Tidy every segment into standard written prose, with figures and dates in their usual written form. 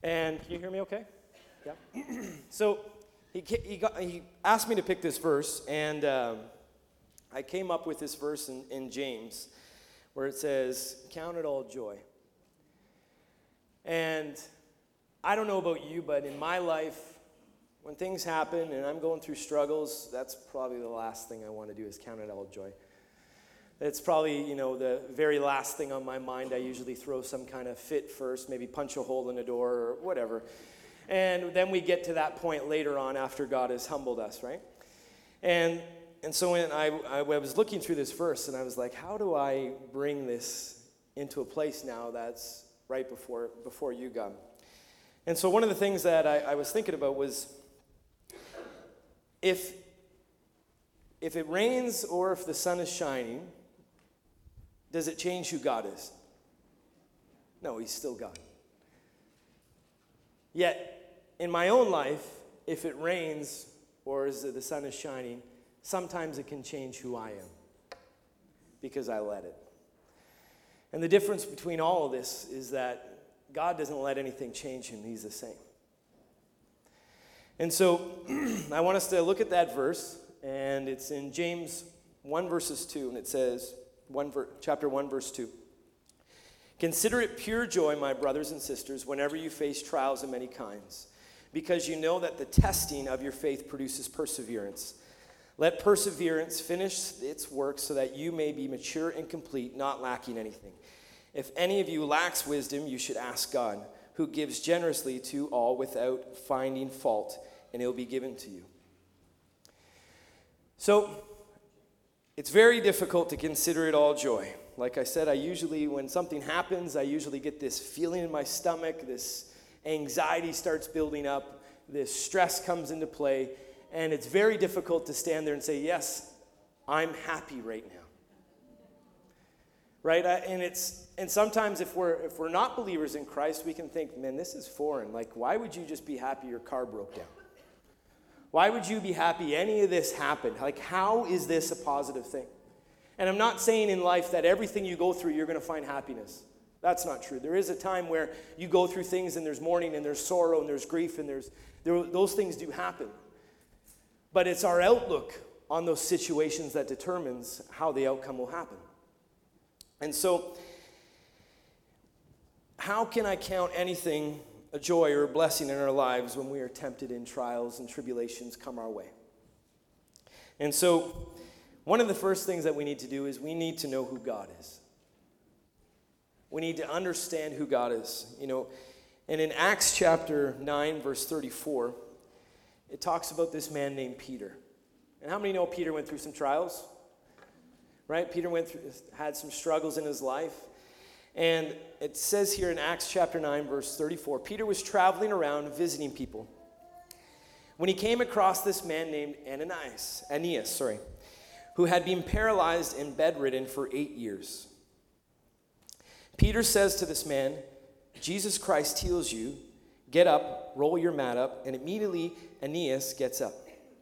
And can you hear me okay? Yeah. So he asked me to pick this verse, and I came up with this verse in James where it says, "Count it all joy." And I don't know about you, but in my life, when things happen and I'm going through struggles, that's probably the last thing I want to do is count it all joy. It's probably, the very last thing on my mind. I usually throw some kind of fit first, maybe punch a hole in a door or whatever. And then we get to that point later on after God has humbled us, right? And so when I was looking through this verse, and I was like, how do I bring this into a place now that's right before you, God? And so one of the things that I was thinking about was, if it rains or if the sun is shining, does it change who God is? No, he's still God. Yet, in my own life, if it rains or the sun is shining, sometimes it can change who I am because I let it. And the difference between all of this is that God doesn't let anything change him. He's the same. And so I want us to look at that verse, and it's in James 1 verses 2, and it says, chapter 1 verse 2. "Consider it pure joy, my brothers and sisters, whenever you face trials of many kinds, because you know that the testing of your faith produces perseverance. Let perseverance finish its work so that you may be mature and complete, not lacking anything. If any of you lacks wisdom, you should ask God, who gives generously to all without finding fault, and it will be given to you." So, it's very difficult to consider it all joy. Like I said, when something happens, I usually get this feeling in my stomach, this anxiety starts building up, this stress comes into play, and it's very difficult to stand there and say, yes, I'm happy right now. Right? And sometimes if we're not believers in Christ, we can think, man, this is foreign. Like, why would you just be happy your car broke down? Why would you be happy any of this happened? Like, how is this a positive thing? And I'm not saying in life that everything you go through, you're going to find happiness. That's not true. There is a time where you go through things and there's mourning and there's sorrow and there's grief and those things do happen. But it's our outlook on those situations that determines how the outcome will happen. And so, how can I count anything a joy or a blessing in our lives when we are tempted in trials and tribulations come our way? And so, one of the first things that we need to do is we need to know who God is. We need to understand who God is. And in Acts chapter 9, verse 34, it talks about this man named Peter. And how many know Peter went through some trials? Right? Peter had some struggles in his life. And it says here in Acts chapter 9, verse 34, Peter was traveling around visiting people when he came across this man named Aeneas, who had been paralyzed and bedridden for 8 years. Peter says to this man, "Jesus Christ heals you. Get up, roll your mat up," and immediately Aeneas gets up.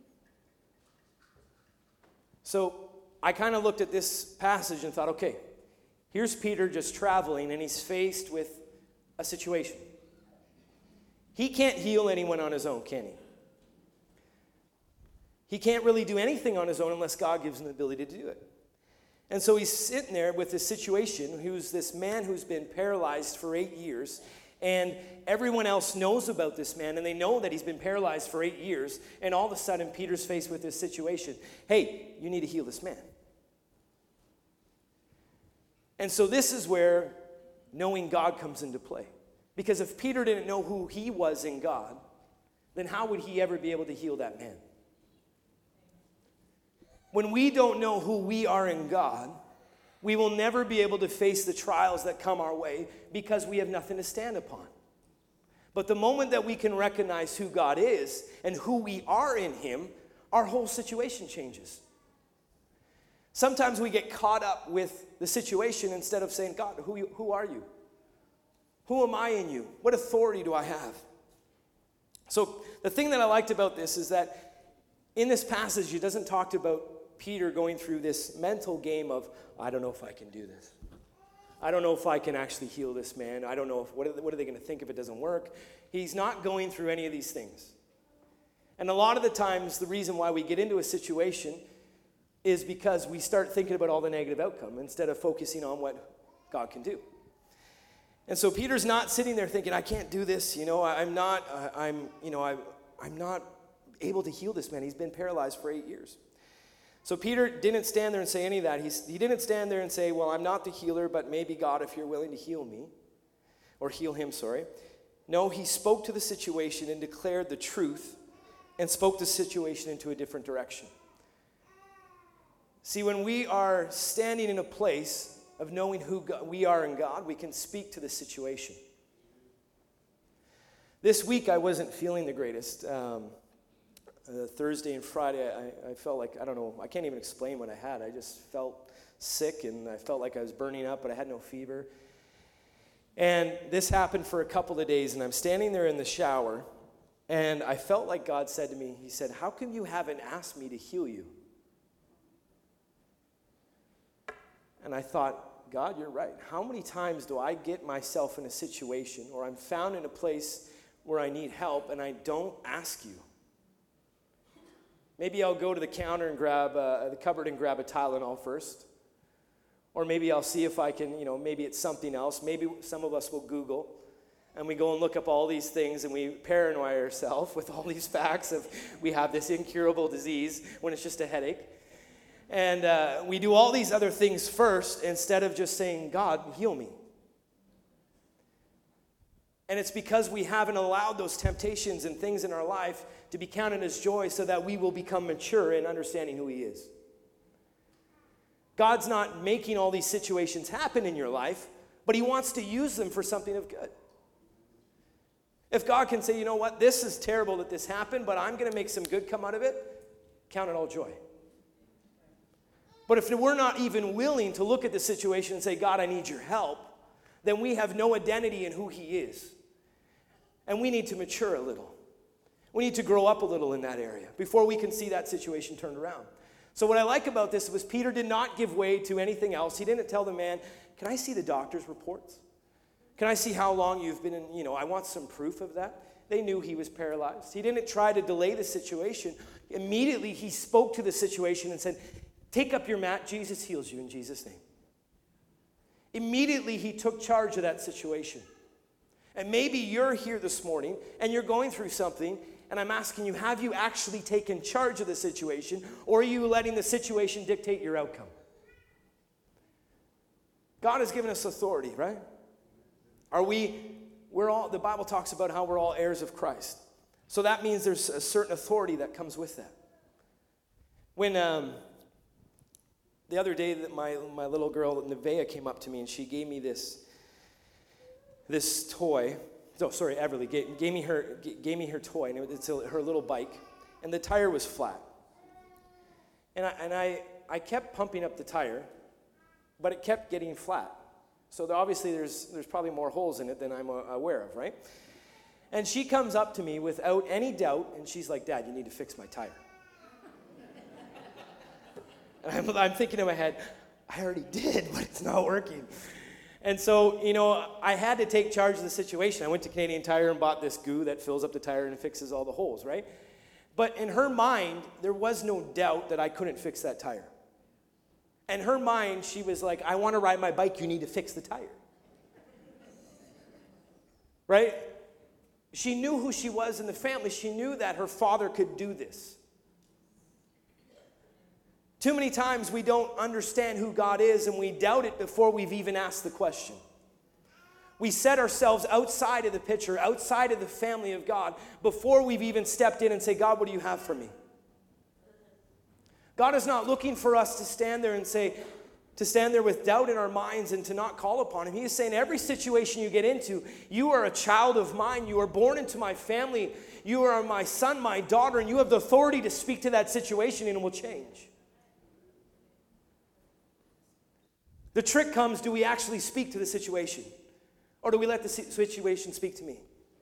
So I kind of looked at this passage and thought, okay, here's Peter just traveling, and he's faced with a situation. He can't heal anyone on his own, can he? He can't really do anything on his own unless God gives him the ability to do it. And so he's sitting there with this situation, who's this man who's been paralyzed for 8 years, and everyone else knows about this man, and they know that he's been paralyzed for 8 years, and all of a sudden Peter's faced with this situation. Hey, you need to heal this man. And so this is where knowing God comes into play. Because if Peter didn't know who he was in God, then how would he ever be able to heal that man? When we don't know who we are in God, we will never be able to face the trials that come our way because we have nothing to stand upon. But the moment that we can recognize who God is and who we are in him, our whole situation changes. Sometimes we get caught up with the situation instead of saying, God, who are you? Who am I in you? What authority do I have? So the thing that I liked about this is that in this passage, it doesn't talk about Peter going through this mental game of, I don't know if I can do this. I don't know if I can actually heal this man. I don't know what are they going to think if it doesn't work. He's not going through any of these things. And a lot of the times, the reason why we get into a situation is because we start thinking about all the negative outcome instead of focusing on what God can do. And so Peter's not sitting there thinking, I can't do this, I'm not able to heal this man. He's been paralyzed for 8 years. So Peter didn't stand there and say any of that. He didn't stand there and say, well, I'm not the healer, but maybe God, if you're willing to heal me, or heal him, sorry. No, he spoke to the situation and declared the truth and spoke the situation into a different direction. See, when we are standing in a place of knowing who we are in God, we can speak to the situation. This week, I wasn't feeling the greatest. Thursday and Friday, I felt like, I don't know, I can't even explain what I had. I just felt sick, and I felt like I was burning up, but I had no fever. And this happened for a couple of days, and I'm standing there in the shower, and I felt like God said to me, he said, how come you haven't asked me to heal you? And I thought, God, you're right. How many times do I get myself in a situation, or I'm found in a place where I need help, and I don't ask you? Maybe I'll go to the counter and grab the cupboard and grab a Tylenol first. Or maybe I'll see if I can, maybe it's something else. Maybe some of us will Google. And we go and look up all these things, and we paranoid ourselves with all these facts of we have this incurable disease when it's just a headache. And we do all these other things first instead of just saying, God, heal me. And it's because we haven't allowed those temptations and things in our life to be counted as joy so that we will become mature in understanding who he is. God's not making all these situations happen in your life, but he wants to use them for something of good. If God can say, you know what, this is terrible that this happened, but I'm going to make some good come out of it, count it all joy. But if we're not even willing to look at the situation and say, God, I need your help, then we have no identity in who he is. And we need to mature a little. We need to grow up a little in that area before we can see that situation turned around. So what I like about this was Peter did not give way to anything else. He didn't tell the man, can I see the doctor's reports? Can I see how long you've been in, I want some proof of that. They knew he was paralyzed. He didn't try to delay the situation. Immediately he spoke to the situation and said, take up your mat, Jesus heals you in Jesus' name. Immediately he took charge of that situation. And maybe you're here this morning and you're going through something, and I'm asking you, have you actually taken charge of the situation, or are you letting the situation dictate your outcome? God has given us authority, right? The Bible talks about how we're all heirs of Christ. So that means there's a certain authority that comes with that. When the other day that my little girl, Nevaeh, came up to me and she gave me this toy. Everly gave me her toy, and it's her little bike, and the tire was flat. And I kept pumping up the tire, but it kept getting flat. So obviously there's probably more holes in it than I'm aware of, right? And she comes up to me without any doubt, and she's like, Dad, you need to fix my tire. And I'm thinking in my head, I already did, but it's not working. And so, I had to take charge of the situation. I went to Canadian Tire and bought this goo that fills up the tire and fixes all the holes, right? But in her mind, there was no doubt that I couldn't fix that tire. In her mind, she was like, I want to ride my bike, you need to fix the tire. Right? She knew who she was in the family. She knew that her father could do this. Too many times we don't understand who God is, and we doubt it before we've even asked the question. We set ourselves outside of the picture, outside of the family of God, before we've even stepped in and say, God, what do you have for me? God is not looking for us to stand there with doubt in our minds and to not call upon him. He is saying every situation you get into, you are a child of mine. You are born into my family. You are my son, my daughter, and you have the authority to speak to that situation, and it will change. The trick comes, do we actually speak to the situation? Or do we let the situation speak to me?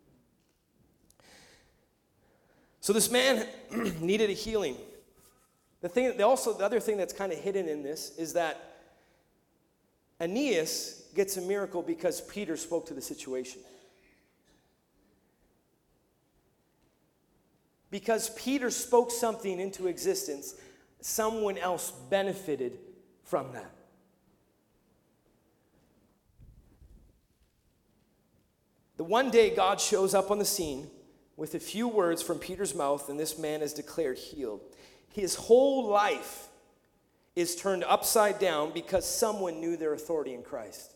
So this man needed a healing. The other thing that's kind of hidden in this is that Aeneas gets a miracle because Peter spoke to the situation. Because Peter spoke something into existence, someone else benefited from that. The one day God shows up on the scene with a few words from Peter's mouth, and this man is declared healed. His whole life is turned upside down because someone knew their authority in Christ.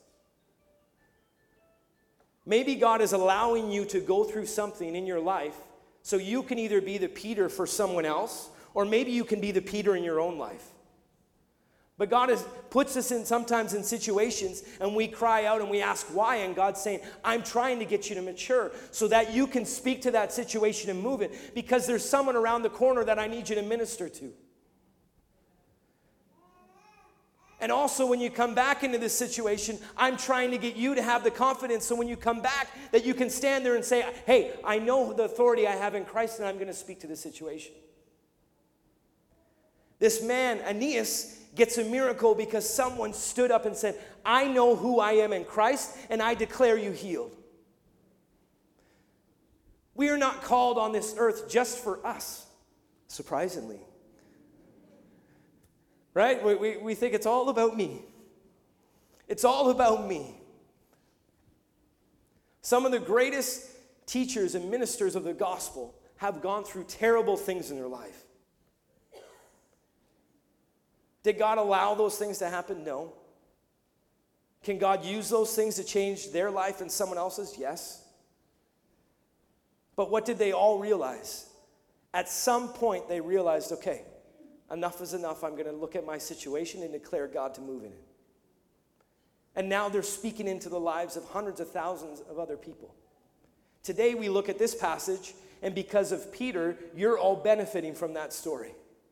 Maybe God is allowing you to go through something in your life so you can either be the Peter for someone else, or maybe you can be the Peter in your own life. But God puts us sometimes in situations, and we cry out and we ask why, and God's saying, I'm trying to get you to mature so that you can speak to that situation and move it, because there's someone around the corner that I need you to minister to. And also, when you come back into this situation, I'm trying to get you to have the confidence so when you come back that you can stand there and say, hey, I know the authority I have in Christ, and I'm going to speak to this situation. This man, Aeneas, gets a miracle because someone stood up and said, I know who I am in Christ, and I declare you healed. We are not called on this earth just for us, surprisingly. Right? We think it's all about me. It's all about me. Some of the greatest teachers and ministers of the gospel have gone through terrible things in their life. Did God allow those things to happen? No. Can God use those things to change their life and someone else's? Yes. But what did they all realize? At some point, they realized, okay, enough is enough. I'm going to look at my situation and declare God to move in it. And now they're speaking into the lives of hundreds of thousands of other people. Today, we look at this passage, and because of Peter, you're all benefiting from that story.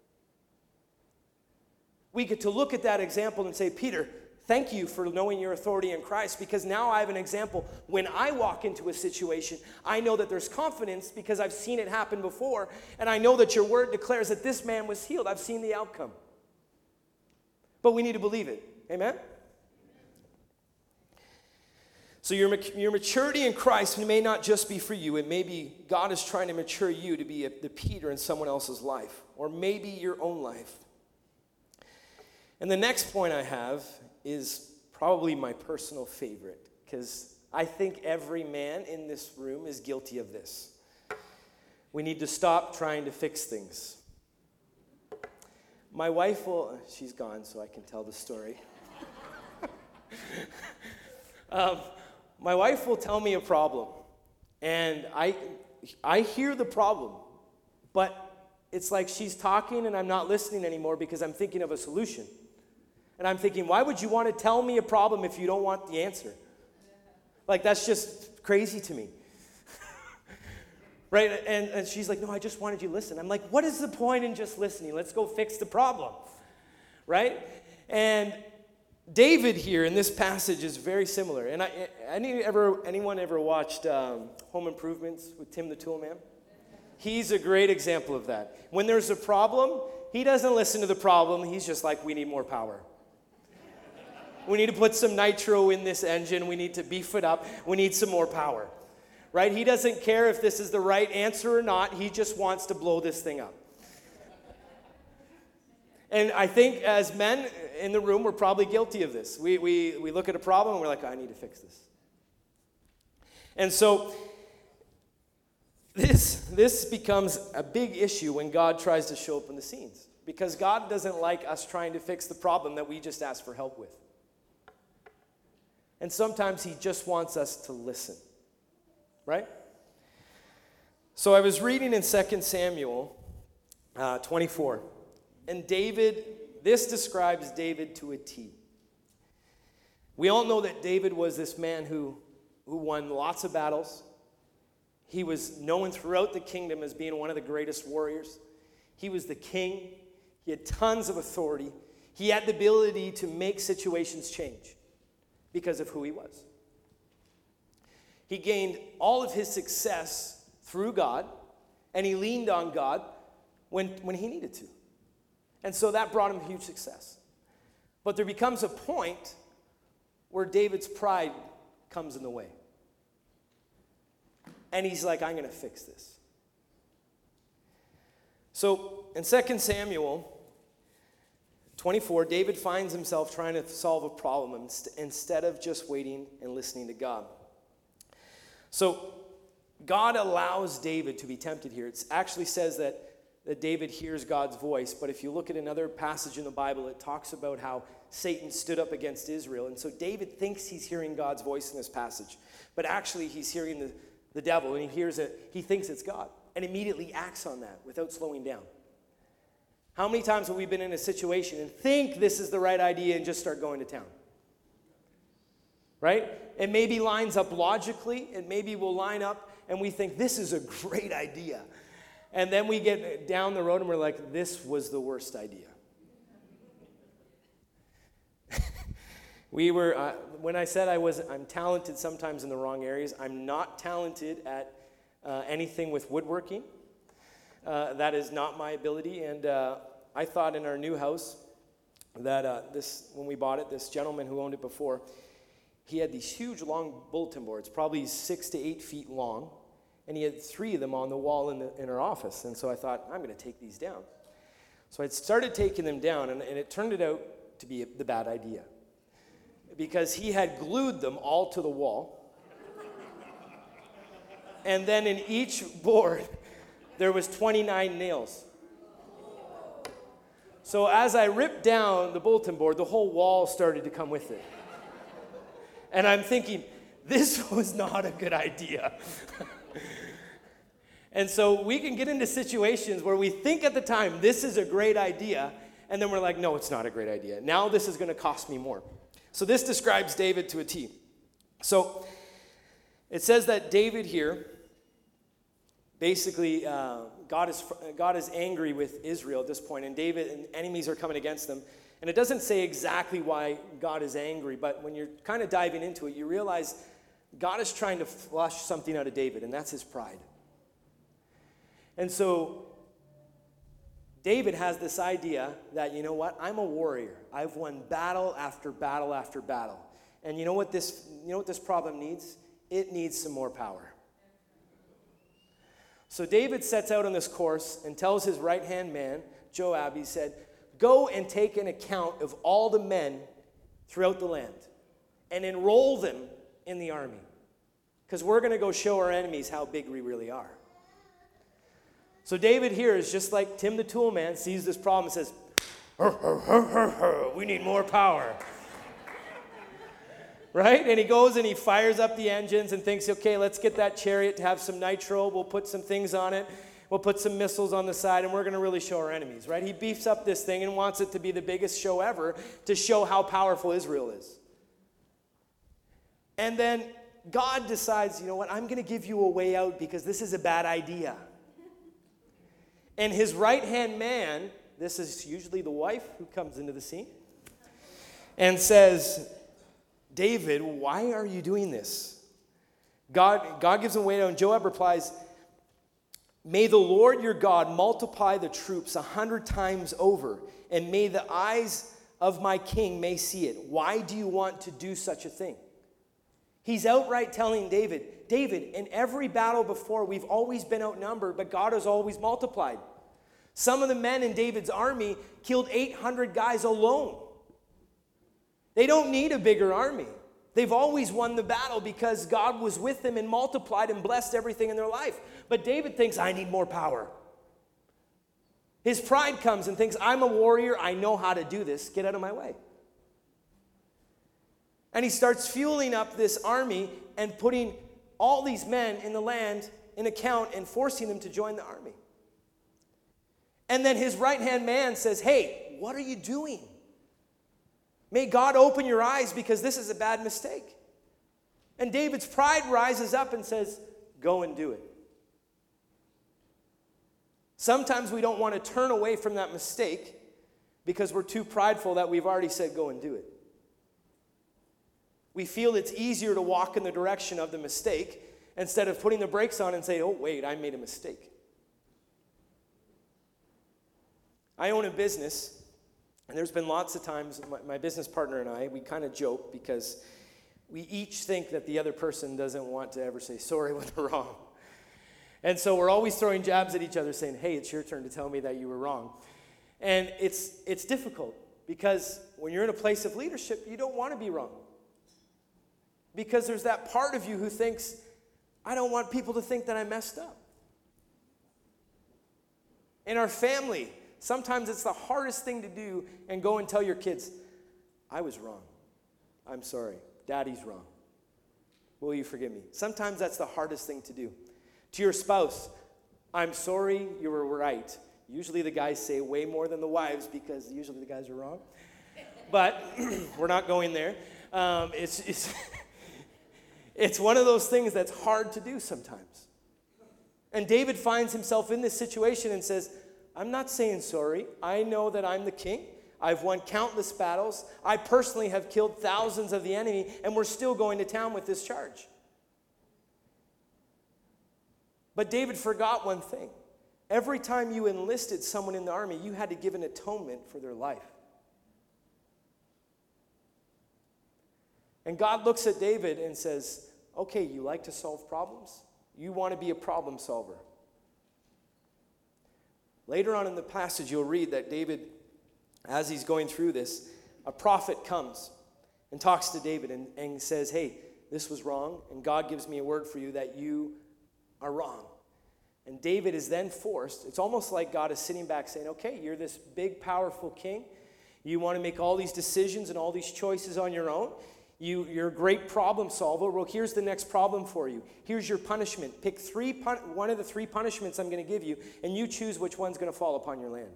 We get to look at that example and say, Peter, thank you for knowing your authority in Christ, because now I have an example. When I walk into a situation, I know that there's confidence because I've seen it happen before, and I know that your word declares that this man was healed. I've seen the outcome. But we need to believe it. Amen? So your maturity in Christ may not just be for you. It may be God is trying to mature you to be the Peter in someone else's life, or maybe your own life. And the next point I have is probably my personal favorite, because I think every man in this room is guilty of this. We need to stop trying to fix things. My wife she's gone, so I can tell the story. My wife will tell me a problem, and I hear the problem, but it's like she's talking and I'm not listening anymore because I'm thinking of a solution. And I'm thinking, why would you want to tell me a problem if you don't want the answer? Like, that's just crazy to me. Right? And she's like, no, I just wanted you to listen. I'm like, what is the point in just listening? Let's go fix the problem. Right? And David here in this passage is very similar. And anyone ever watched Home Improvements with Tim the Toolman? He's a great example of that. When there's a problem, he doesn't listen to the problem. He's just like, we need more power. We need to put some nitro in this engine. We need to beef it up. We need some more power. Right? He doesn't care if this is the right answer or not. He just wants to blow this thing up. And I think as men in the room, we're probably guilty of this. We look at a problem and we're like, I need to fix this. And so this becomes a big issue when God tries to show up in the scenes, because God doesn't like us trying to fix the problem that we just asked for help with. And sometimes he just wants us to listen, right? So I was reading in 2 Samuel 24, and this describes David to a T. We all know that David was this man who won lots of battles. He was known throughout the kingdom as being one of the greatest warriors. He was the king. He had tons of authority. He had the ability to make situations change because of who he was. He gained all of his success through God, and he leaned on God when he needed to. And so that brought him huge success. But there becomes a point where David's pride comes in the way. And he's like, I'm going to fix this. So in 2 Samuel 24, David finds himself trying to solve a problem instead of just waiting and listening to God. So God allows David to be tempted here. It actually says that David hears God's voice, but if you look at another passage in the Bible, it talks about how Satan stood up against Israel. And so David thinks he's hearing God's voice in this passage, but actually he's hearing the devil, and he thinks it's God, and immediately acts on that without slowing down. How many times have we been in a situation and think this is the right idea and just start going to town? Right? It maybe lines up logically, it maybe will line up, and we think this is a great idea. And then we get down the road and we're like, this was the worst idea. When I said I'm talented sometimes in the wrong areas, I'm not talented at anything with woodworking. That is not my ability. And I thought in our new house that when we bought it, this gentleman who owned it before, he had these huge long bulletin boards, probably 6 to 8 feet long. And he had 3 of them on the wall in our office. And so I thought, I'm going to take these down. So I started taking them down, and it turned out to be the bad idea. Because he had glued them all to the wall. And then in each board, there was 29 nails. So as I ripped down the bulletin board, the whole wall started to come with it. And I'm thinking, this was not a good idea. And so we can get into situations where we think at the time, this is a great idea, and then we're like, no, it's not a great idea. Now this is going to cost me more. So this describes David to a T. So it says that David here, basically, God is angry with Israel at this point, and David and enemies are coming against them. And it doesn't say exactly why God is angry, but when you're kind of diving into it, you realize God is trying to flush something out of David, and that's his pride. And so David has this idea that, you know what, I'm a warrior. I've won battle after battle after battle. And you know what this problem needs? It needs some more power. So David sets out on this course and tells his right-hand man, Joab, he said, go and take an account of all the men throughout the land and enroll them in the army. Because we're going to go show our enemies how big we really are. So David here is just like Tim the Tool Man, sees this problem and says, we need more power. Right? And he goes and he fires up the engines and thinks, okay, let's get that chariot to have some nitro. We'll put some things on it. We'll put some missiles on the side, and we're going to really show our enemies, right? He beefs up this thing and wants it to be the biggest show ever to show how powerful Israel is. And then God decides, you know what, I'm going to give you a way out because this is a bad idea. And his right-hand man, this is usually the wife who comes into the scene, and says, David, why are you doing this? God gives him a way out, and Joab replies, may the Lord your God multiply the troops 100 times over, and may the eyes of my king may see it. Why do you want to do such a thing? He's outright telling David, in every battle before, we've always been outnumbered, but God has always multiplied. Some of the men in David's army killed 800 guys alone. They don't need a bigger army. They've always won the battle because God was with them and multiplied and blessed everything in their life. But David thinks, I need more power. His pride comes and thinks, I'm a warrior. I know how to do this. Get out of my way. And he starts fueling up this army and putting all these men in the land in account and forcing them to join the army. And then his right-hand man says, hey, what are you doing? May God open your eyes because this is a bad mistake. And David's pride rises up and says, go and do it. Sometimes we don't want to turn away from that mistake because we're too prideful that we've already said, go and do it. We feel it's easier to walk in the direction of the mistake instead of putting the brakes on and say, oh, wait, I made a mistake. I own a business, and there's been lots of times, my business partner and I, we kind of joke because we each think that the other person doesn't want to ever say sorry when they're wrong. And so we're always throwing jabs at each other saying, hey, it's your turn to tell me that you were wrong. And it's difficult because when you're in a place of leadership, you don't want to be wrong. Because there's that part of you who thinks, I don't want people to think that I messed up. In our family, sometimes it's the hardest thing to do and go and tell your kids, I was wrong. I'm sorry. Daddy's wrong. Will you forgive me? Sometimes that's the hardest thing to do. To your spouse, I'm sorry, you were right. Usually the guys say way more than the wives because usually the guys are wrong. But we're not going there. It's one of those things that's hard to do sometimes. And David finds himself in this situation and says, I'm not saying sorry. I know that I'm the king. I've won countless battles. I personally have killed thousands of the enemy, and we're still going to town with this charge. But David forgot one thing. Every time you enlisted someone in the army, you had to give an atonement for their life. And God looks at David and says, okay, you like to solve problems? You want to be a problem solver. Later on in the passage, you'll read that David, as he's going through this, a prophet comes and talks to David and says, hey, this was wrong, and God gives me a word for you that you are wrong. And David is then forced, it's almost like God is sitting back saying, okay, you're this big, powerful king. You want to make all these decisions and all these choices on your own. You're a great problem solver. Well, here's the next problem for you. Here's your punishment. Pick one of the three punishments I'm going to give you, and you choose which one's going to fall upon your land.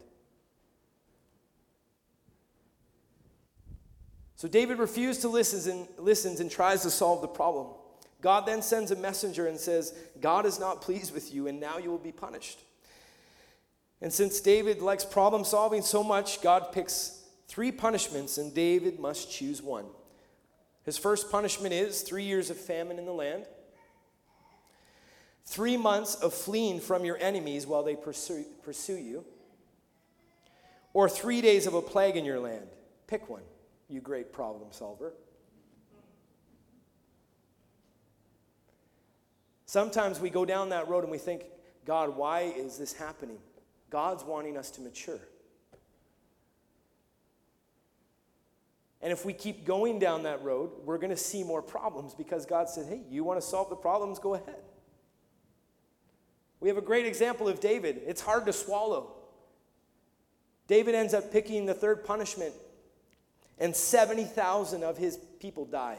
So David refused to listens and tries to solve the problem. God then sends a messenger and says, God is not pleased with you, and now you will be punished. And since David likes problem solving so much, God picks three punishments, and David must choose one. His first punishment is 3 years of famine in the land, 3 months of fleeing from your enemies while they pursue you, or 3 days of a plague in your land. Pick one, you great problem solver. Sometimes we go down that road and we think, God, why is this happening? God's wanting us to mature. And if we keep going down that road, we're going to see more problems because God said, hey, you want to solve the problems? Go ahead. We have a great example of David. It's hard to swallow. David ends up picking the third punishment, and 70,000 of his people die.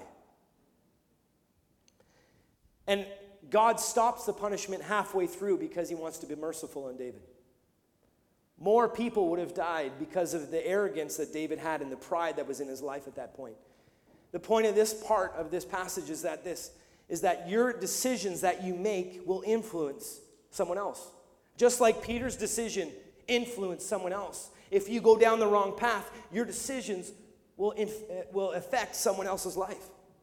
And God stops the punishment halfway through because he wants to be merciful on David. More people would have died because of the arrogance that David had and the pride that was in his life at that point. The point of this part of this passage is that your decisions that you make will influence someone else. Just like Peter's decision influenced someone else. If you go down the wrong path, your decisions will affect someone else's life.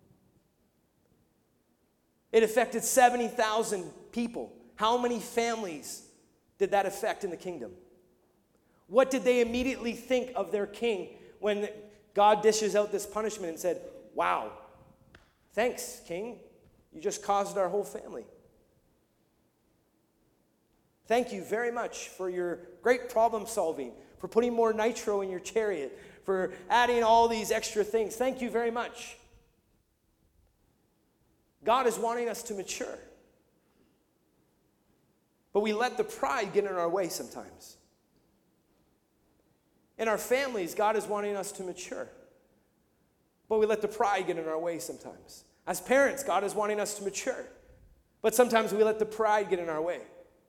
It affected 70,000 people. How many families did that affect in the kingdom? What did they immediately think of their king when God dishes out this punishment and said, wow, thanks, king. You just caused our whole family. Thank you very much for your great problem solving, for putting more nitro in your chariot, for adding all these extra things. Thank you very much. God is wanting us to mature. But we let the pride get in our way sometimes. In our families, God is wanting us to mature. But we let the pride get in our way sometimes. As parents, God is wanting us to mature. But sometimes we let the pride get in our way.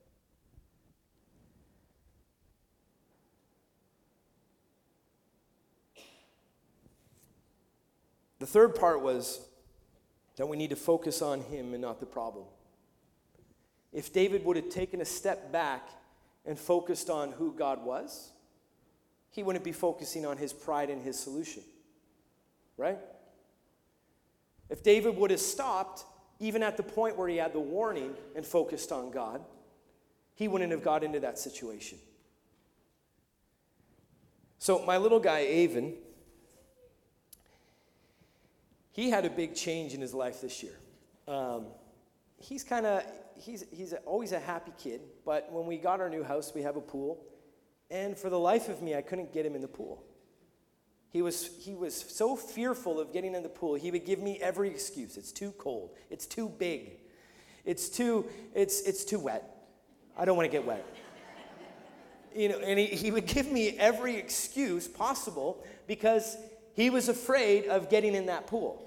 The third part was that we need to focus on him and not the problem. If David would have taken a step back and focused on who God was, he wouldn't be focusing on his pride and his solution. Right? If David would have stopped, even at the point where he had the warning and focused on God, he wouldn't have got into that situation. So my little guy, Avon, he had a big change in his life this year. he's always a happy kid, but when we got our new house, we have a pool, and for the life of me, I couldn't get him in the pool. He was so fearful of getting in the pool, he would give me every excuse. It's too cold. It's too big. It's too wet. I don't want to get wet. And he would give me every excuse possible because he was afraid of getting in that pool.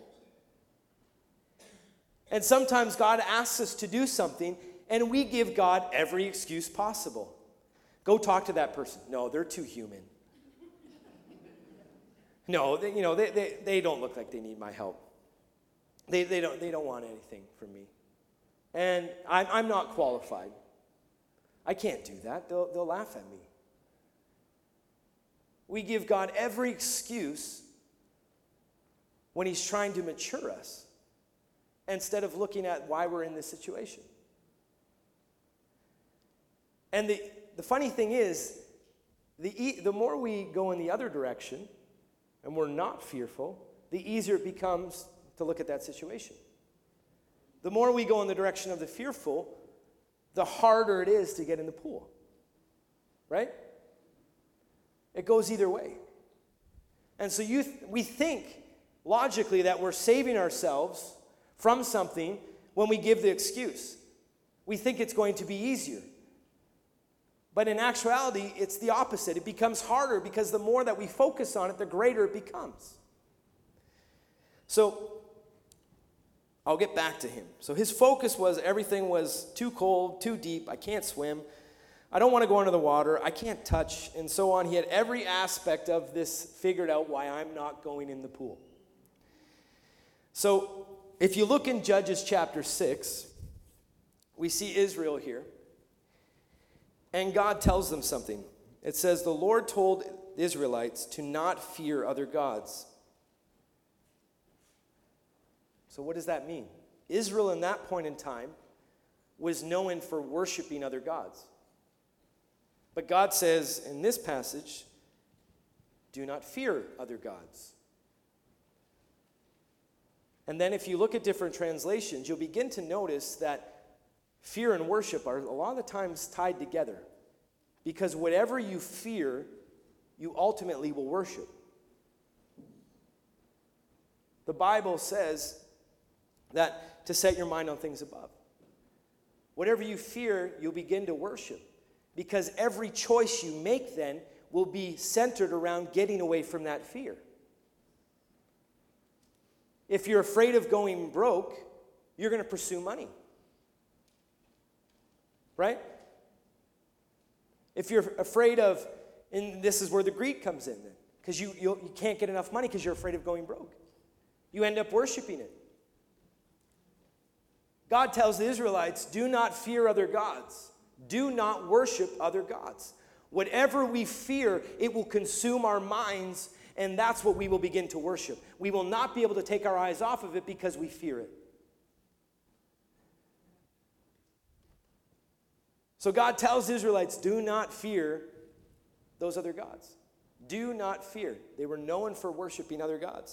And sometimes God asks us to do something, and we give God every excuse possible. Go talk to that person. No, they're too human. No, they don't look like they need my help. They don't want anything from me. And I'm not qualified. I can't do that. They'll laugh at me. We give God every excuse when he's trying to mature us instead of looking at why we're in this situation. And the funny thing is, the more we go in the other direction and we're not fearful, the easier it becomes to look at that situation. The more we go in the direction of the fearful, the harder it is to get in the pool. Right? It goes either way. And so we think logically that we're saving ourselves from something when we give the excuse. We think it's going to be easier. But in actuality, it's the opposite. It becomes harder because the more that we focus on it, the greater it becomes. So I'll get back to him. So his focus was everything was too cold, too deep, I can't swim, I don't want to go under the water, I can't touch, and so on. He had every aspect of this figured out why I'm not going in the pool. So if you look in Judges chapter 6, we see Israel here. And God tells them something. It says, the Lord told the Israelites to not fear other gods. So what does that mean? Israel in that point in time was known for worshiping other gods. But God says in this passage, do not fear other gods. And then if you look at different translations, you'll begin to notice that fear and worship are a lot of the times tied together. Because whatever you fear, you ultimately will worship. The Bible says that to set your mind on things above. Whatever you fear, you'll begin to worship. Because every choice you make then will be centered around getting away from that fear. If you're afraid of going broke, you're going to pursue money. Right? If you're afraid of, and this is where the greed comes in then, because you can't get enough money because you're afraid of going broke. You end up worshiping it. God tells the Israelites, do not fear other gods. Do not worship other gods. Whatever we fear, it will consume our minds, and that's what we will begin to worship. We will not be able to take our eyes off of it because we fear it. So God tells the Israelites, do not fear those other gods. Do not fear. They were known for worshiping other gods.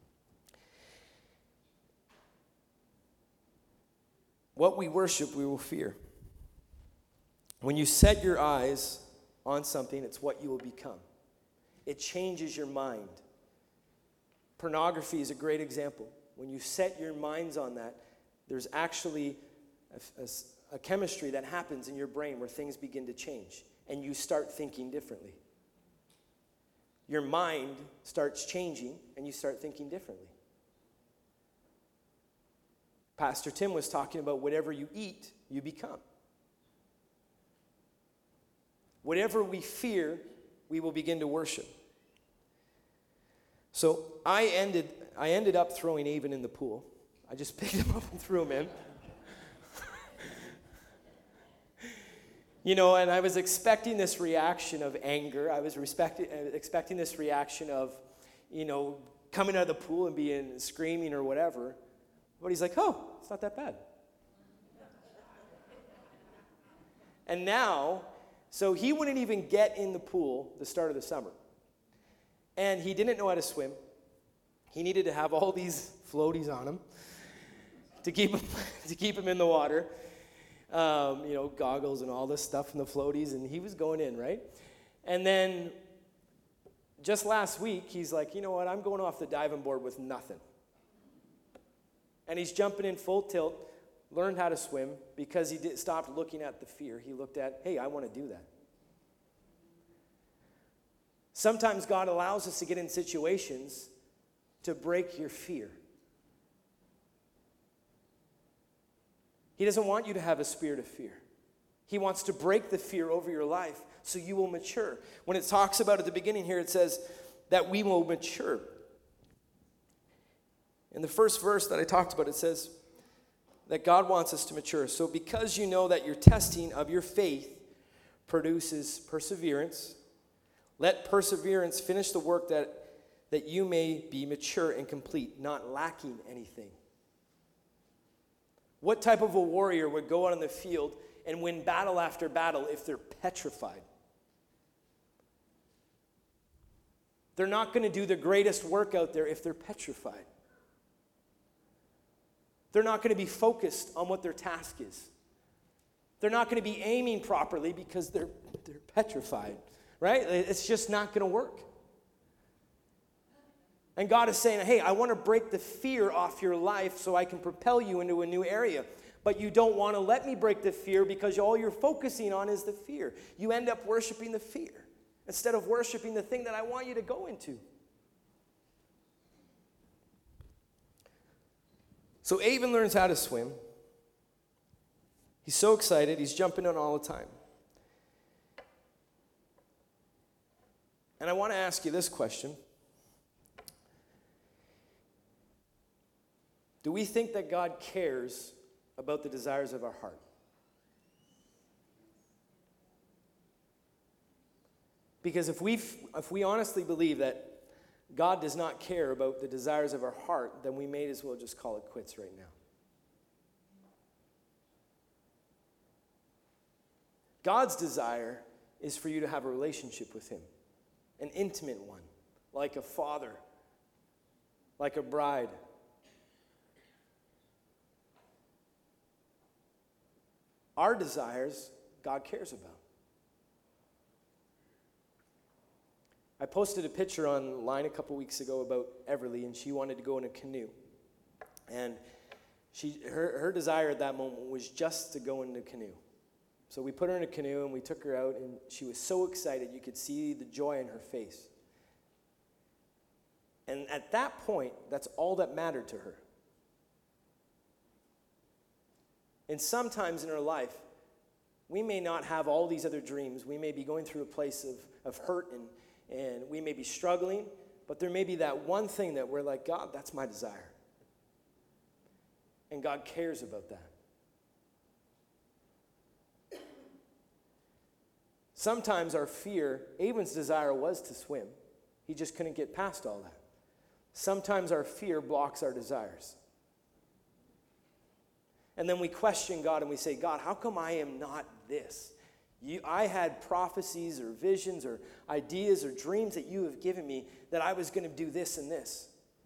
What we worship, we will fear. When you set your eyes on something, it's what you will become. It changes your mind. Pornography is a great example. When you set your minds on that, there's actually a chemistry that happens in your brain where things begin to change and you start thinking differently. Your mind starts changing and you start thinking differently. Pastor Tim was talking about whatever you eat, you become. Whatever we fear, we will begin to worship. So I ended up throwing Avon in the pool. I just picked him up and threw him in. And I was expecting this reaction of anger. I was expecting this reaction of, coming out of the pool and being screaming or whatever. But he's like, oh, it's not that bad. And now, so he wouldn't even get in the pool the start of the summer. And he didn't know how to swim. He needed to have all these floaties on him to keep him to keep him in the water. Goggles and all this stuff and the floaties, and he was going in, right? And then just last week, he's like, you know what, I'm going off the diving board with nothing. And he's jumping in full tilt, learned how to swim because he stopped looking at the fear. He looked at, hey, I want to do that. Sometimes God allows us to get in situations to break your fear. He doesn't want you to have a spirit of fear. He wants to break the fear over your life so you will mature. When it talks about at the beginning here, it says that we will mature. In the first verse that I talked about, it says that God wants us to mature. So because you know that your testing of your faith produces perseverance, let perseverance finish the work that you may be mature and complete, not lacking anything. What type of a warrior would go out on the field and win battle after battle if they're petrified? They're not going to do the greatest work out there if they're petrified. They're not going to be focused on what their task is. They're not going to be aiming properly because they're petrified, right? It's just not going to work. And God is saying, hey, I want to break the fear off your life so I can propel you into a new area. But you don't want to let me break the fear because all you're focusing on is the fear. You end up worshiping the fear instead of worshiping the thing that I want you to go into. So Avon learns how to swim. He's so excited. He's jumping in all the time. And I want to ask you this question. Do we think that God cares about the desires of our heart? Because if we honestly believe that God does not care about the desires of our heart, then we may as well just call it quits right now. God's desire is for you to have a relationship with Him, an intimate one, like a father, like a bride. Our desires, God cares about. I posted a picture online a couple weeks ago about Everly, and she wanted to go in a canoe. And her desire at that moment was just to go in a canoe. So we put her in a canoe, and we took her out, and she was so excited. You could see the joy in her face. And at that point, that's all that mattered to her. And sometimes in our life, we may not have all these other dreams. We may be going through a place of hurt and we may be struggling, but there may be that one thing that we're like, God, that's my desire. And God cares about that. Sometimes our fear, Avon's desire was to swim. He just couldn't get past all that. Sometimes our fear blocks our desires. And then we question God and we say, God, how come I am not this? I had prophecies or visions or ideas or dreams that you have given me that I was going to do this and this.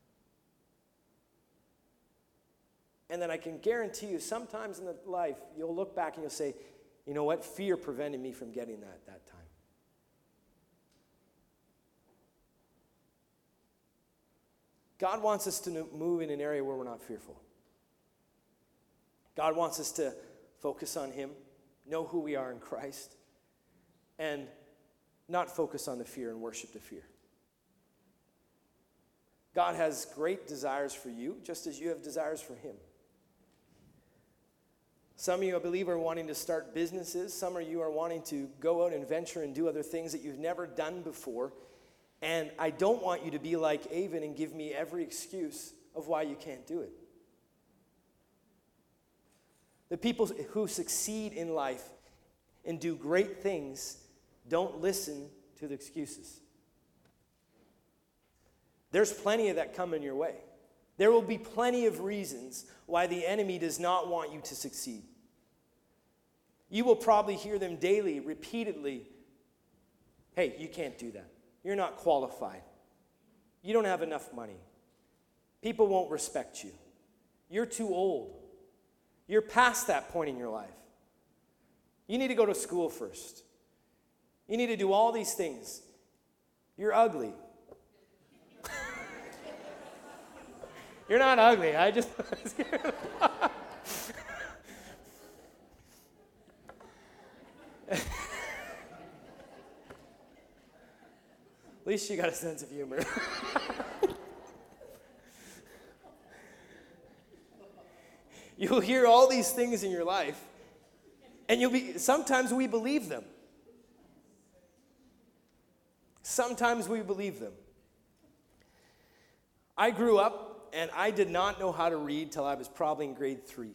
And then I can guarantee you, sometimes in the life, you'll look back and you'll say, you know what? Fear prevented me from getting that time. God wants us to move in an area where we're not fearful. God wants us to focus on Him, know who we are in Christ, and not focus on the fear and worship the fear. God has great desires for you, just as you have desires for Him. Some of you, I believe, are wanting to start businesses. Some of you are wanting to go out and venture and do other things that you've never done before. And I don't want you to be like Avon and give me every excuse of why you can't do it. The people who succeed in life and do great things don't listen to the excuses. There's plenty of that coming your way. There will be plenty of reasons why the enemy does not want you to succeed. You will probably hear them daily, repeatedly. Hey, you can't do that. You're not qualified. You don't have enough money. People won't respect you. You're too old. You're past that point in your life. You need to go to school first. You need to do all these things. You're ugly. You're not ugly. I just... At least you got a sense of humor. You'll hear all these things in your life, and sometimes we believe them. Sometimes we believe them. I grew up, and I did not know how to read till I was probably in grade 3.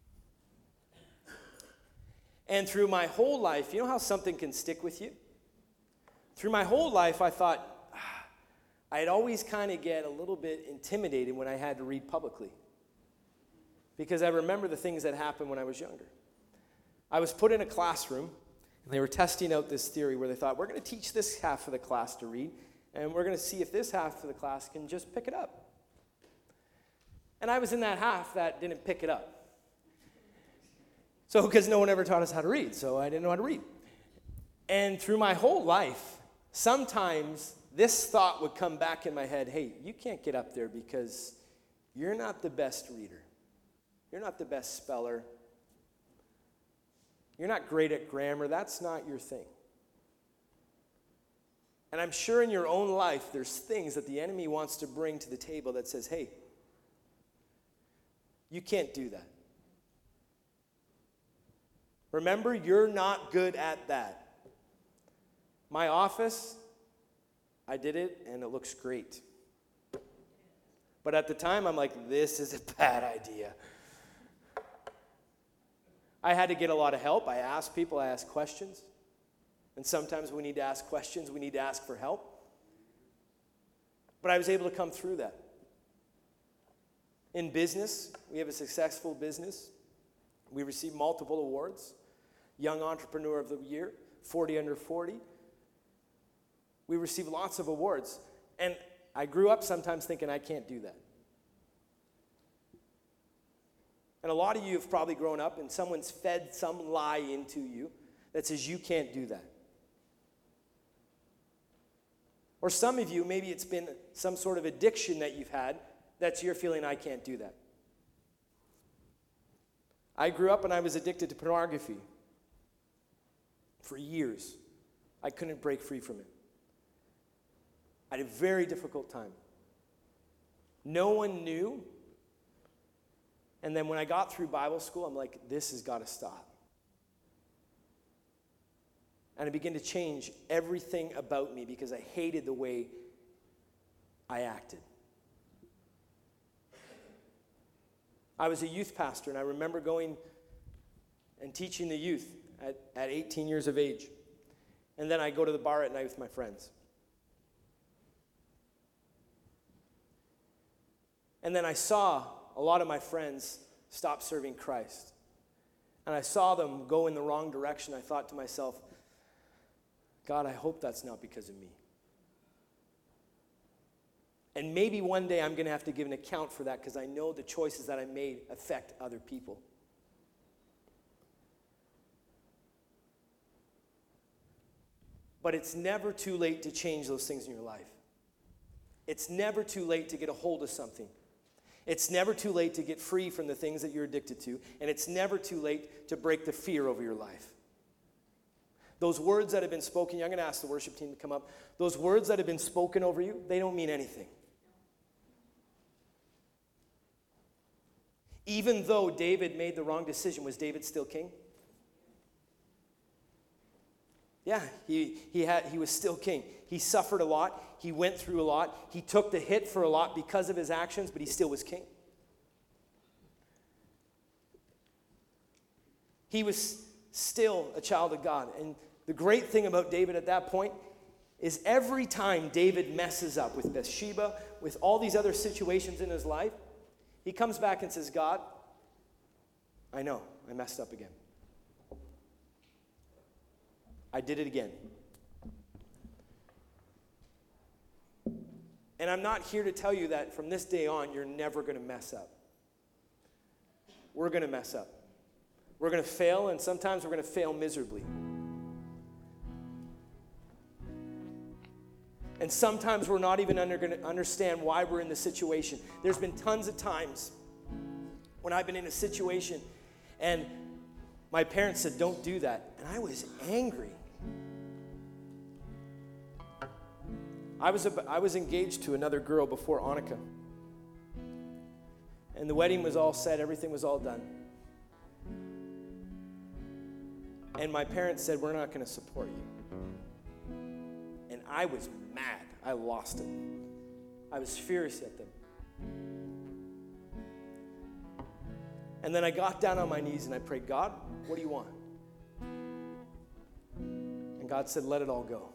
And through my whole life, you know how something can stick with you? Through my whole life, I thought, I'd always kind of get a little bit intimidated when I had to read publicly. Because I remember the things that happened when I was younger. I was put in a classroom, and they were testing out this theory where they thought, we're going to teach this half of the class to read, and we're going to see if this half of the class can just pick it up. And I was in that half that didn't pick it up. So, because no one ever taught us how to read, so I didn't know how to read. And through my whole life, sometimes this thought would come back in my head, hey, you can't get up there because you're not the best reader. You're not the best speller. You're not great at grammar. That's not your thing. And I'm sure in your own life, there's things that the enemy wants to bring to the table that says, hey, you can't do that. Remember, you're not good at that. My office, I did it, and it looks great. But at the time, I'm like, this is a bad idea. I had to get a lot of help. I asked people, I asked questions. And sometimes we need to ask questions, we need to ask for help. But I was able to come through that. In business, we have a successful business. We received multiple awards. Young Entrepreneur of the Year, 40 Under 40. We received lots of awards. And I grew up sometimes thinking I can't do that. And a lot of you have probably grown up and someone's fed some lie into you that says you can't do that. Or some of you, maybe it's been some sort of addiction that you've had that's you're feeling I can't do that. I grew up and I was addicted to pornography for years. I couldn't break free from it. I had a very difficult time. No one knew. And then when I got through Bible school, I'm like, this has got to stop. And I began to change everything about me because I hated the way I acted. I was a youth pastor, and I remember going and teaching the youth at 18 years of age. And then I go to the bar at night with my friends. And then I saw a lot of my friends stop serving Christ. And I saw them go in the wrong direction. I thought to myself, God, I hope that's not because of me. And maybe one day I'm going to have to give an account for that because I know the choices that I made affect other people. But it's never too late to change those things in your life. It's never too late to get a hold of something. It's never too late to get free from the things that you're addicted to. And it's never too late to break the fear over your life. Those words that have been spoken, I'm going to ask the worship team to come up. Those words that have been spoken over you, they don't mean anything. Even though David made the wrong decision, was David still king? Yeah, he was still king. He suffered a lot. He went through a lot. He took the hit for a lot because of his actions, but he still was king. He was still a child of God. And the great thing about David at that point is every time David messes up with Bathsheba, with all these other situations in his life, he comes back and says, God, I know, I messed up again. I did it again. And I'm not here to tell you that from this day on, you're never going to mess up. We're going to mess up. We're going to fail, and sometimes we're going to fail miserably. And sometimes we're not even going to understand why we're in the situation. There's been tons of times when I've been in a situation and my parents said, don't do that. And I was angry. I was engaged to another girl before Annika. And the wedding was all set. Everything was all done. And my parents said, we're not going to support you. And I was mad. I lost it. I was furious at them. And then I got down on my knees and I prayed, God, what do you want? And God said, let it all go.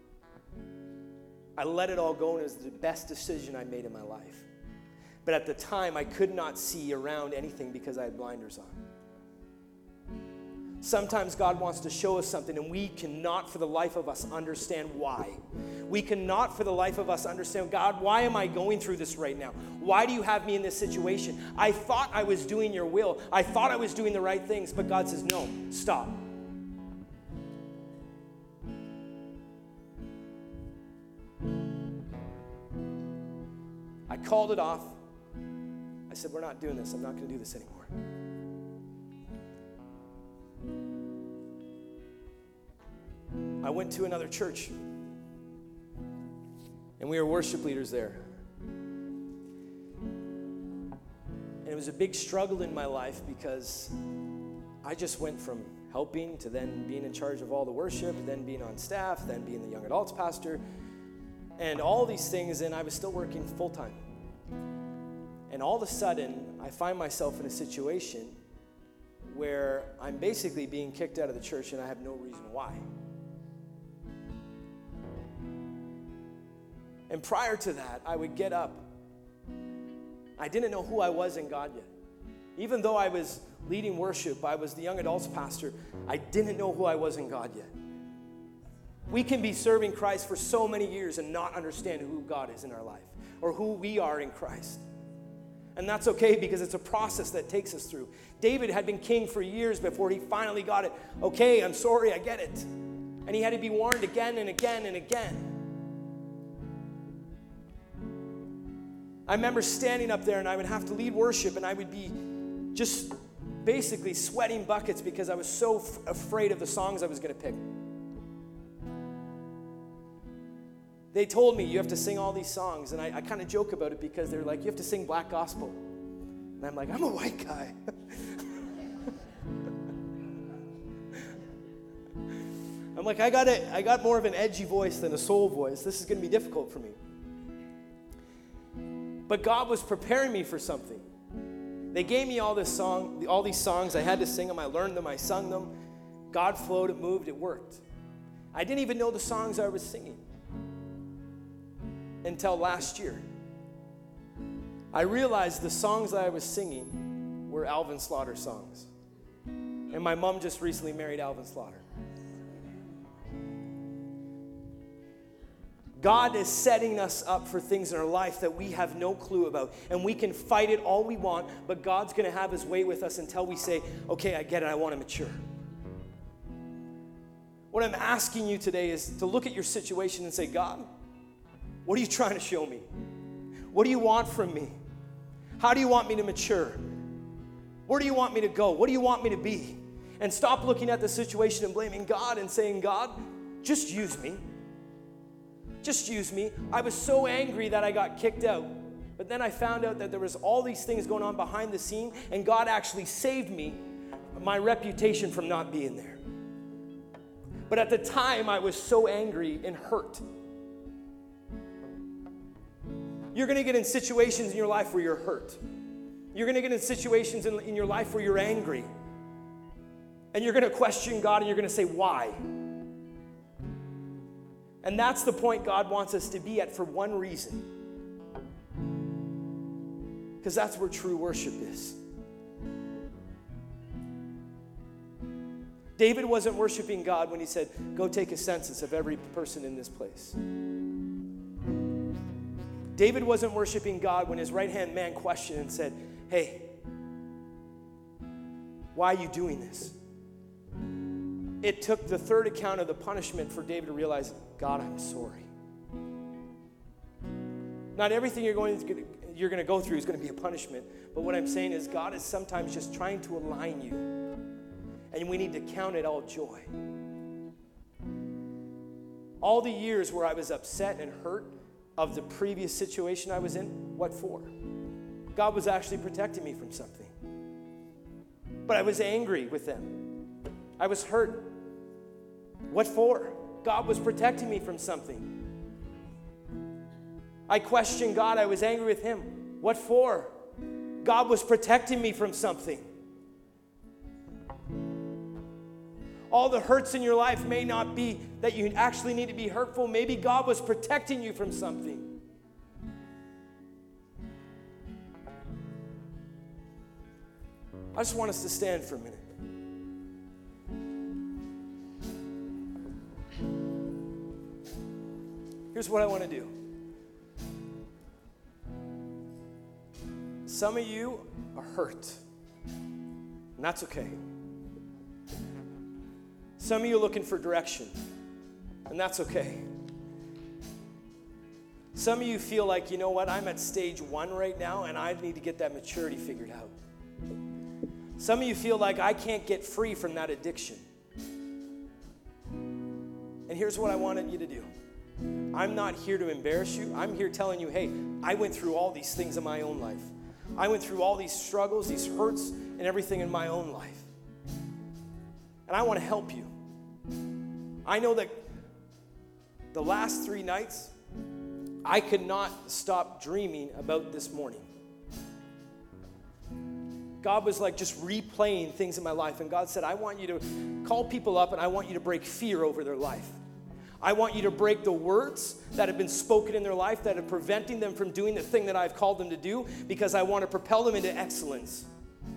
I let it all go, and it was the best decision I made in my life. But at the time, I could not see around anything because I had blinders on. Sometimes God wants to show us something, and we cannot for the life of us understand why. We cannot for the life of us understand, God, why am I going through this right now? Why do you have me in this situation? I thought I was doing your will. I thought I was doing the right things, but God says, no, stop. I called it off. I said, we're not doing this. I'm not going to do this anymore. I went to another church, and we were worship leaders there. And it was a big struggle in my life because I just went from helping to then being in charge of all the worship, then being on staff, then being the young adults pastor, and all these things, and I was still working full-time. And all of a sudden, I find myself in a situation where I'm basically being kicked out of the church, and I have no reason why. And prior to that, I would get up. I didn't know who I was in God yet. Even though I was leading worship, I was the young adults pastor, I didn't know who I was in God yet. We can be serving Christ for so many years and not understand who God is in our life or who we are in Christ. And that's okay because it's a process that takes us through. David had been king for years before he finally got it. Okay, I'm sorry, I get it. And he had to be warned again and again and again. I remember standing up there and I would have to lead worship and I would be just basically sweating buckets because I was so afraid of the songs I was going to pick. They told me, you have to sing all these songs. And I kind of joke about it because they're like, you have to sing black gospel. And I'm like, I'm a white guy. I'm like, I got more of an edgy voice than a soul voice. This is going to be difficult for me. But God was preparing me for something. They gave me all these songs. I had to sing them. I learned them. I sung them. God flowed. It moved. It worked. I didn't even know the songs I was singing until last year. I realized the songs that I was singing were Alvin Slaughter songs. And my mom just recently married Alvin Slaughter. God is setting us up for things in our life that we have no clue about. And we can fight it all we want, but God's going to have his way with us until we say, okay, I get it, I want to mature. What I'm asking you today is to look at your situation and say, God, what are you trying to show me? What do you want from me? How do you want me to mature? Where do you want me to go? What do you want me to be? And stop looking at the situation and blaming God and saying, God, just use me. Just use me. I was so angry that I got kicked out. But then I found out that there was all these things going on behind the scene, and God actually saved me, my reputation from not being there. But at the time, I was so angry and hurt. You're going to get in situations in your life where you're hurt. You're going to get in situations in your life where you're angry. And you're going to question God, and you're going to say, why? And that's the point God wants us to be at for one reason. Because that's where true worship is. David wasn't worshiping God when he said, go take a census of every person in this place. David wasn't worshiping God when his right-hand man questioned and said, hey, Why are you doing this? It took the third account of the punishment for David to realize, God, I'm sorry. Not everything you're going to go through is going to be a punishment. But what I'm saying is God is sometimes just trying to align you. And we need to count it all joy. All the years where I was upset and hurt of the previous situation I was in, what for? God was actually protecting me from something. But I was angry with them. I was hurt. What for? God was protecting me from something. I questioned God. I was angry with him. What for? God was protecting me from something. All the hurts in your life may not be that you actually need to be hurtful. Maybe God was protecting you from something. I just want us to stand for a minute. Here's what I want to do. Some of you are hurt, and that's okay. Some of you are looking for direction, and that's okay. Some of you feel like, you know what, I'm at stage 1 right now, and I need to get that maturity figured out. Some of you feel like I can't get free from that addiction. And here's what I wanted you to do. I'm not here to embarrass you. I'm here telling you, hey, I went through all these things in my own life. I went through all these struggles, these hurts, and everything in my own life. And I want to help you. I know that the last 3 nights, I could not stop dreaming about this morning. God was like just replaying things in my life. And God said, I want you to call people up and I want you to break fear over their life. I want you to break the words that have been spoken in their life that are preventing them from doing the thing that I've called them to do, because I want to propel them into excellence.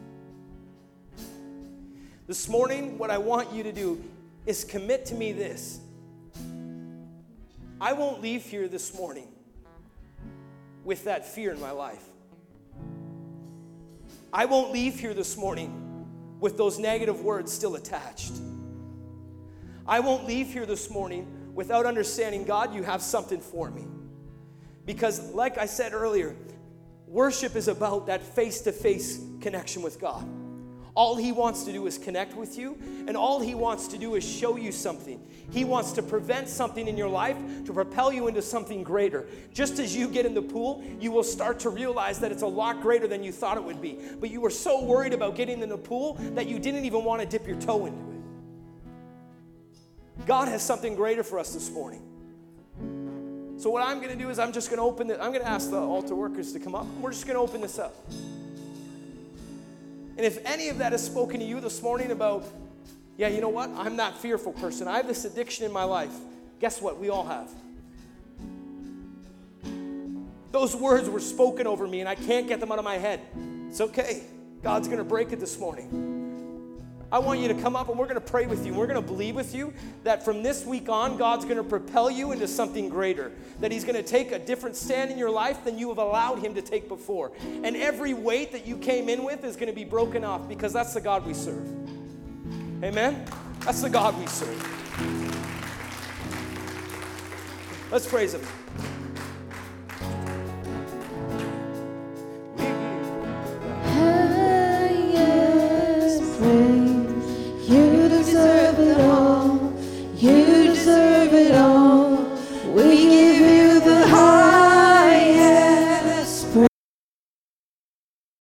This morning, what I want you to do is commit to me this. I won't leave here this morning with that fear in my life. I won't leave here this morning with those negative words still attached. I won't leave here this morning without understanding, God, you have something for me. Because like I said earlier, worship is about that face-to-face connection with God. All he wants to do is connect with you, and all he wants to do is show you something. He wants to prevent something in your life to propel you into something greater. Just as you get in the pool, you will start to realize that it's a lot greater than you thought it would be. But you were so worried about getting in the pool that you didn't even want to dip your toe into it. God has something greater for us this morning. So what I'm going to do is I'm just going to open it. I'm going to ask the altar workers to come up. We're just going to open this up. And if any of that has spoken to you this morning about, yeah, you know what? I'm that fearful person. I have this addiction in my life. Guess what? We all have. Those words were spoken over me and I can't get them out of my head. It's okay. God's going to break it this morning. I want you to come up and we're going to pray with you. We're going to believe with you that from this week on, God's going to propel you into something greater. That he's going to take a different stand in your life than you have allowed him to take before. And every weight that you came in with is going to be broken off, because that's the God we serve. Amen? That's the God we serve. Let's praise him.